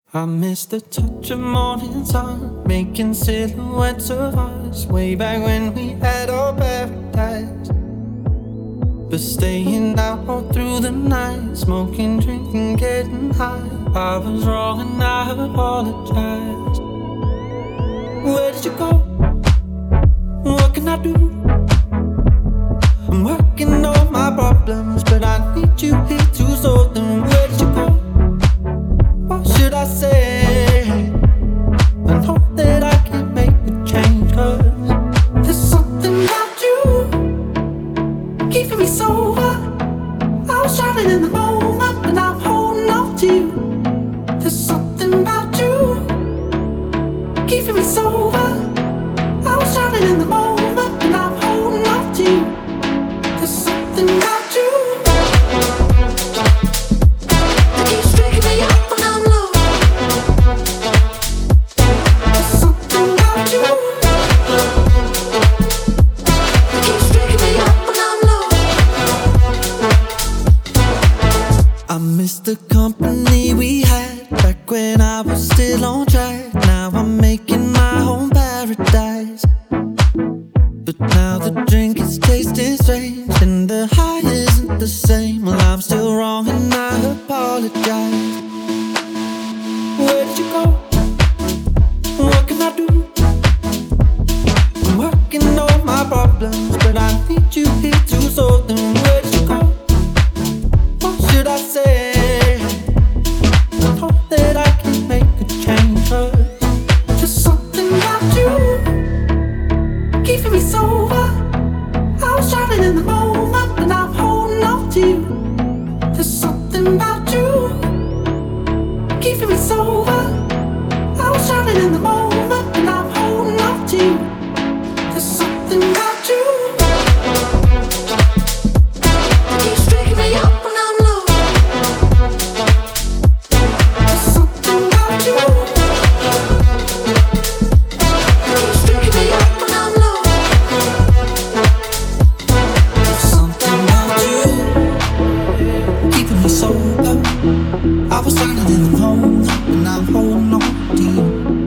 I miss the touch of morning sun, making silhouettes of us, way back when we had our paradise. But staying out all through the night, smoking, drinking, getting high. I was wrong and I apologize. Where did you go? What can I do? I'm working on my problems, but I need you here to solve them. Where did you go? What should I say? I know that I can make a change, 'cause there's something about you keeping me sober. I was drowning in the moment, and I'm holding on to you. There's something about you keeping me sober. I was drowning in the moment, and I'm holding on to you. There's something about you that keeps waking me up when I'm low. There's something about you that keeps waking me up when I'm low. I miss the company we had back when I was still on track. Now I'm making my own paradise. But now the drink is tasting strange, and the high isn't the same. Well, I'm still wrong and I apologize. Where did you go? What can I do? I'm working on my problems, but I need you here to solve them. Where did you go? What should I say? I know that I can make a change, 'cause there's something about you keeping me sober. I was drowning in the moment, and I'm holding on to you. There's something about you keeping me sober. I was drowning in the moment, and I'm holding on to you. There's something about you that keeps waking me up when I'm low. There's something about you that keeps waking me up when I'm low. There's something about you keeping me sober. I was drowning in the moment, and I'm holding on to you.